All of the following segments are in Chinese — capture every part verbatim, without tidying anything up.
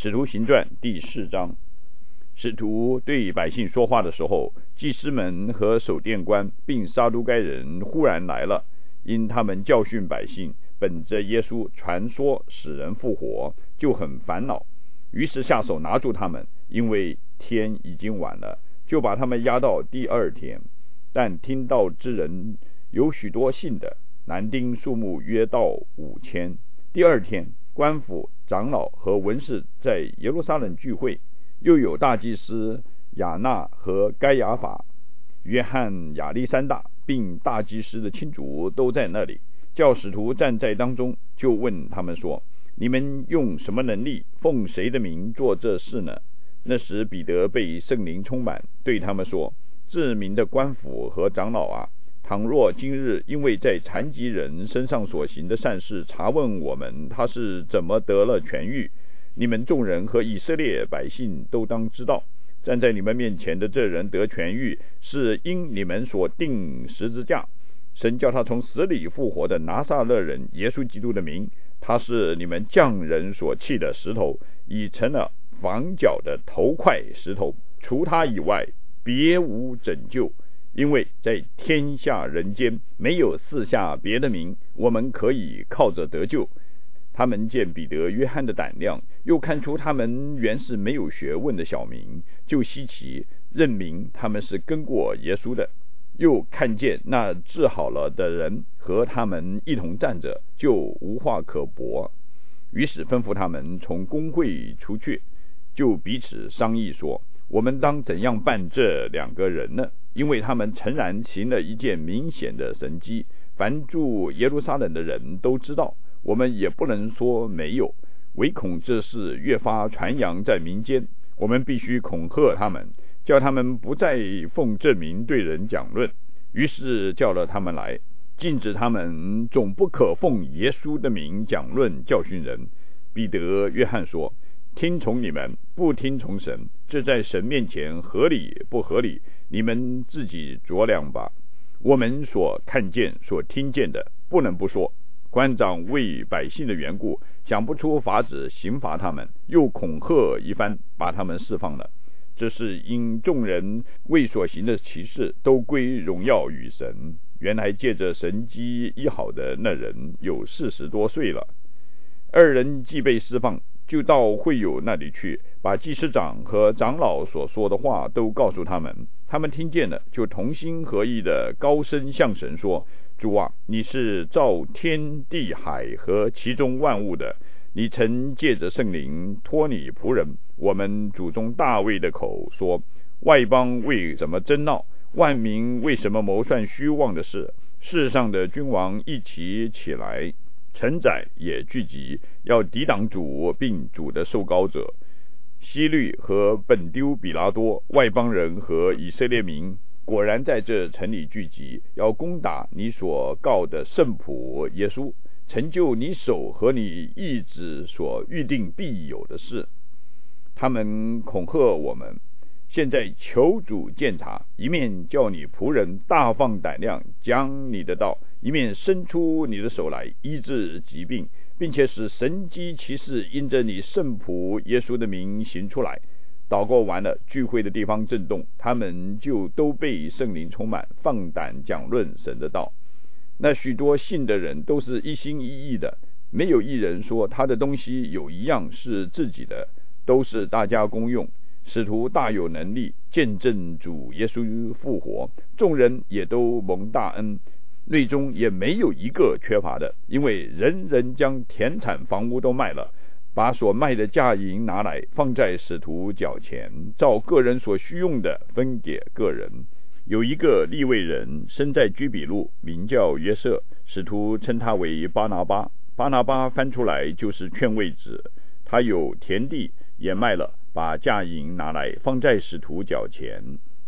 使徒行传第四章，使徒对百姓说话的时候，祭司们和守殿官并撒都该人忽然来了，因他们教训百姓，本着耶稣传说使人复活，就很烦恼，于是下手拿住他们，因为天已经晚了，就把他们押到第二天。但听道之人有许多信的，男丁数目约到五千。第二天，官府、长老和文士在耶路撒冷聚会，又有大祭司亚那和该亚法、约翰、亚历山大，并大祭司的亲族都在那里。叫使徒站在当中，就问他们说：你们用什么能力，奉谁的名做这事呢？那时彼得被圣灵充满，对他们说：至明的官府和长老啊，倘若今日因为在残疾人身上所行的善事查问我们他是怎么得了痊愈，你们众人和以色列百姓都当知道，站在你们面前的这人得痊愈，是因你们所钉十字架，神叫他从死里复活的拿撒勒人耶稣基督的名，他是你们匠人所弃的石头，已成了房角的头块石头，除他以外别无拯救，因为在天下人间没有赐下别的名，我们可以靠着得救。他们见彼得、约翰的胆量，又看出他们原是没有学问的小民，就稀奇，认明他们是跟过耶稣的。又看见那治好了的人和他们一同站着，就无话可驳。于是吩咐他们从公会出去，就彼此商议说：我们当怎样办这两个人呢？因为他们诚然行了一件明显的神迹，凡住耶路撒冷的人都知道，我们也不能说没有，唯恐这事越发传扬在民间，我们必须恐吓他们，叫他们不再奉这名对人讲论。于是叫了他们来，禁止他们总不可奉耶稣的名讲论教训人。彼得、约翰说：听从你们，不听从神，这在神面前合理不合理，你们自己酌量吧。我们所看见所听见的，不能不说。官长为百姓的缘故，想不出法子刑罚他们，又恐吓一番，把他们释放了。这是因众人为所行的奇事都归荣耀与神。原来借着神机医好的那人有四十多岁了。二人既被释放，就到会友那里去，把祭司长和长老所说的话都告诉他们。他们听见了，就同心合意的高声向神说：主啊，你是造天地海和其中万物的，你曾借着圣灵托你仆人我们祖宗大卫的口说：外邦为什么争闹，万民为什么谋算虚妄的事？世上的君王一起起来，臣宰也聚集，要抵挡主并主的受膏者。希律和本丢比拉多、外邦人和以色列民果然在这城里聚集，要攻打你所告的圣仆耶稣，成就你手和你意志所预定必有的事。他们恐吓我们，现在求主鉴察，一面叫你仆人大放胆量将你的道，一面伸出你的手来医治疾病，并且使神迹奇事因着你圣仆耶稣的名行出来。祷告完了，聚会的地方震动，他们就都被圣灵充满，放胆讲论神的道。那许多信的人都是一心一意的，没有一人说他的东西有一样是自己的，都是大家公用。使徒大有能力，见证主耶稣复活，众人也都蒙大恩，内中也没有一个缺乏的，因为人人将田产房屋都卖了，把所卖的价银拿来放在使徒脚前，照个人所需用的分给个人。有一个利未人生在居比路，名叫约瑟，使徒称他为巴拿巴。巴拿巴翻出来就是劝慰子。他有田地也卖了，把价银拿来放在使徒脚前。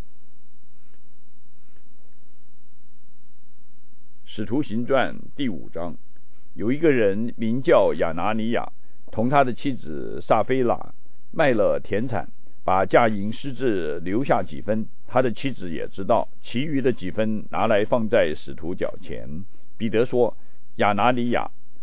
使徒行传第五章，有一个人名叫亚拿尼亚，同他的妻子撒菲拉卖了田产，把价银私自留下几分，他的妻子也知道，其余的几分拿来放在使徒脚前。彼得说：亚拿尼亚，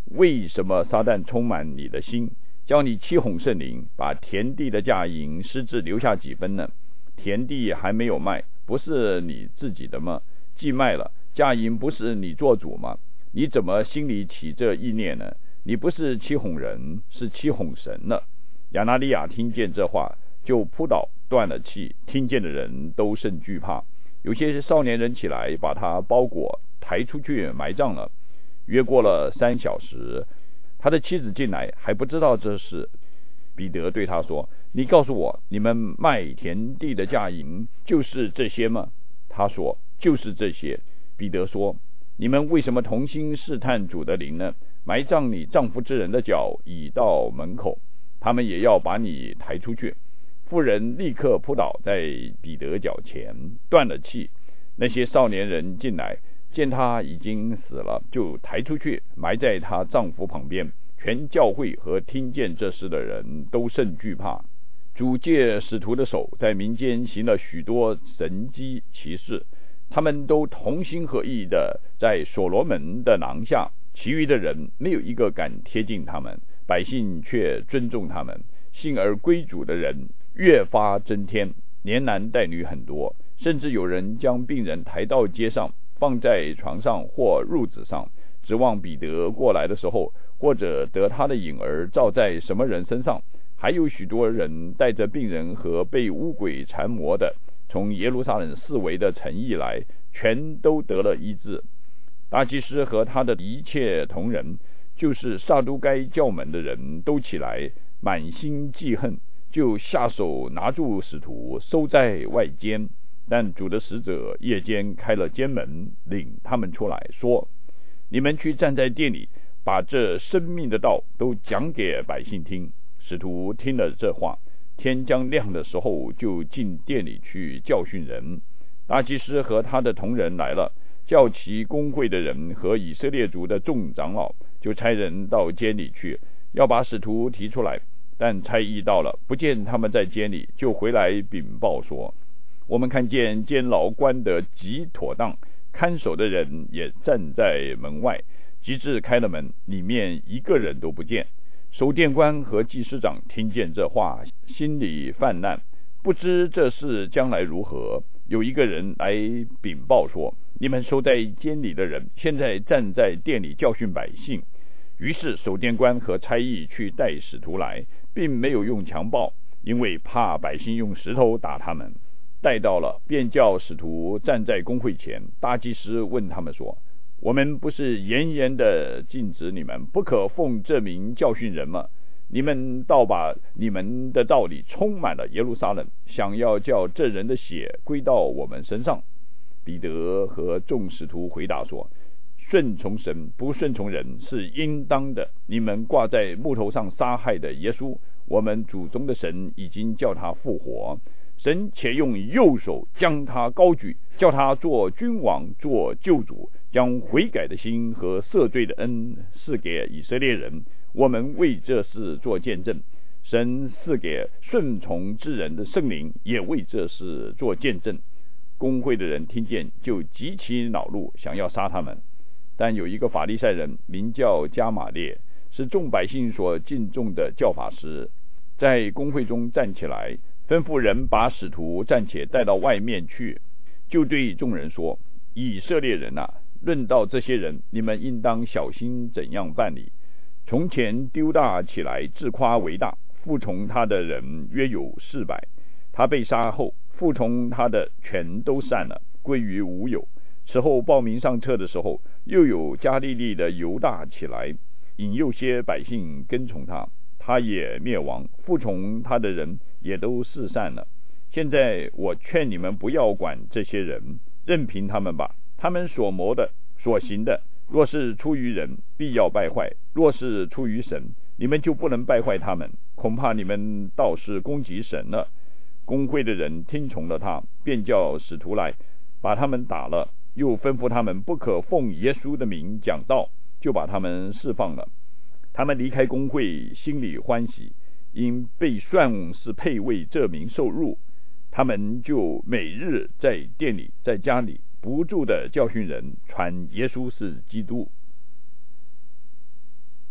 为什么撒旦充满你的心，叫你欺哄圣灵，把田地的价银私自留下几分呢？田地还没有卖，不是你自己的吗？既卖了，价银不是你做主吗？你怎么心里起这意念呢？你不是欺哄人，是欺哄神了。亚拿利亚听见这话，就扑倒断了气，听见的人都甚惧怕。有些少年人起来，把他包裹抬出去埋葬了。约过了三小时，他的妻子进来，还不知道这事。彼得对他说：你告诉我，你们卖田地的价银就是这些吗？他说：就是这些。彼得说：你们为什么同心试探主的灵呢？埋葬你丈夫之人的脚已到门口，他们也要把你抬出去。妇人立刻扑倒在彼得脚前，断了气。那些少年人进来，见他已经死了，就抬出去埋在她丈夫旁边。全教会和听见这事的人都甚惧怕。主借使徒的手在民间行了许多神迹奇事，他们都同心合意的在所罗门的廊下，其余的人没有一个敢贴近他们，百姓却尊重他们。信而归主的人越发增添，连男带女很多，甚至有人将病人抬到街上，放在床上或褥子上，指望彼得过来的时候，或者得他的影儿照在什么人身上。还有许多人带着病人和被污鬼缠磨的，从耶路撒冷四围的城邑来，全都得了医治。大祭司和他的一切同人，就是撒都该教门的人，都起来，满心记恨，就下手拿住使徒，收在外监。但主的使者夜间开了监门，领他们出来，说：你们去站在店里，把这生命的道都讲给百姓听。使徒听了这话，天将亮的时候，就进店里去教训人。大祭司和他的同人来了，叫其公会的人和以色列族的众长老，就差人到监里去，要把使徒提出来。但差役到了，不见他们在监里，就回来禀报说：我们看见监牢关得极妥当，看守的人也站在门外，及至开了门，里面一个人都不见。守殿官和祭司长听见这话，心里犯难，不知这事将来如何。有一个人来禀报说：你们收在监里的人，现在站在殿里教训百姓。于是守殿官和差役去带使徒来，并没有用强暴，因为怕百姓用石头打他们。带到了，便叫使徒站在公会前。大祭司问他们说：我们不是严严的禁止你们不可奉这名教训人吗？你们倒把你们的道理充满了耶路撒冷，想要叫这人的血归到我们身上。彼得和众使徒回答说：顺从神不顺从人是应当的。你们挂在木头上杀害的耶稣，我们祖宗的神已经叫他复活，神且用右手将他高举，叫他做君王，做救主，将悔改的心和赦罪的恩赐给以色列人。我们为这事做见证，神赐给顺从之人的圣灵也为这事做见证。公会的人听见，就极其恼怒，想要杀他们。但有一个法利赛人名叫加玛列，是众百姓所敬重的教法师，在公会中站起来，吩咐人把使徒暂且带到外面去，就对众人说：以色列人啊，论到这些人，你们应当小心怎样办理。从前丢大起来，自夸为大，服从他的人约有四百。他被杀后，服从他的全都散了，归于无有。此后报名上册的时候，又有加利利的犹大起来，引诱些百姓跟从他，他也灭亡，服从他的人也都四散了。现在我劝你们不要管这些人，任凭他们吧。他们所谋的所行的，若是出于人，必要败坏；若是出于神，你们就不能败坏他们。恐怕你们倒是攻击神了。公会的人听从了他，便叫使徒来，把他们打了，又吩咐他们不可奉耶稣的名讲道，就把他们释放了。他们离开公会，心里欢喜，因被算是配为这名受辱。他们就每日在店里，在家里不住的教训人，传耶稣是基督。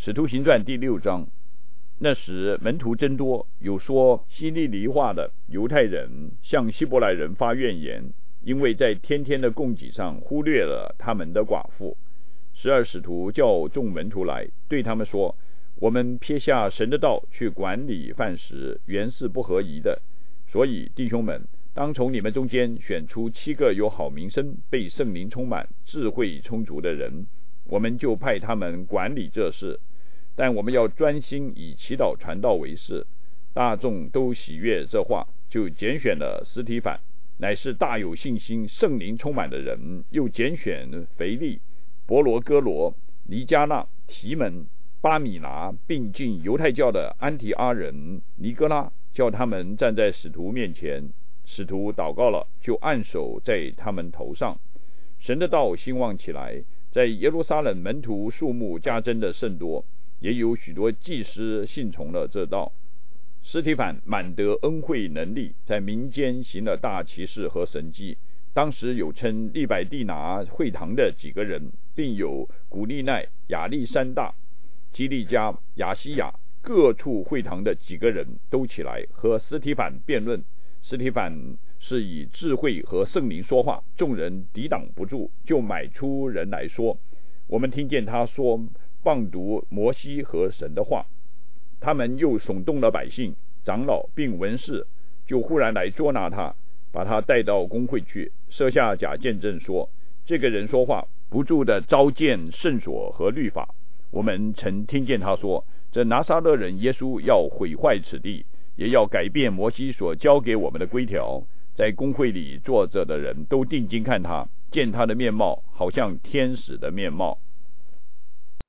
使徒行传第六章，那时门徒增多，有说希利尼话的犹太人向希伯来人发怨言，因为在天天的供给上忽略了他们的寡妇。十二使徒叫众门徒来，对他们说，我们撇下神的道去管理饭食，原是不合宜的。所以弟兄们，当从你们中间选出七个有好名声、被圣灵充满、智慧充足的人，我们就派他们管理这事。但我们要专心以祈祷传道为事。大众都喜悦这话，就拣选了司提反，乃是大有信心、圣灵充满的人，又拣选腓利、伯罗哥罗、尼加纳、提门、巴米拿，并进犹太教的安提阿人尼哥拉，叫他们站在使徒面前。使徒祷告了，就按手在他们头上。神的道兴旺起来，在耶路撒冷门徒数目加增的甚多，也有许多祭司信从了这道。司提反满得恩惠能力，在民间行了大奇事和神迹。当时有称利百地拿会堂的几个人，并有古利奈、亚历山大、基利加、亚西亚各处会堂的几个人都起来和司提反辩论。司提反是以智慧和圣灵说话，众人抵挡不住，就买出人来说，我们听见他说谤读摩西和神的话。他们又耸动了百姓、长老并文士，就忽然来捉拿他，把他带到公会去，设下假见证说，这个人说话不住的糟践圣所和律法。我们曾听见他说，这拿撒勒人耶稣要毁坏此地，也要改变摩西所交给我们的规条。在公会里坐着的人都定睛看他，见他的面貌好像天使的面貌。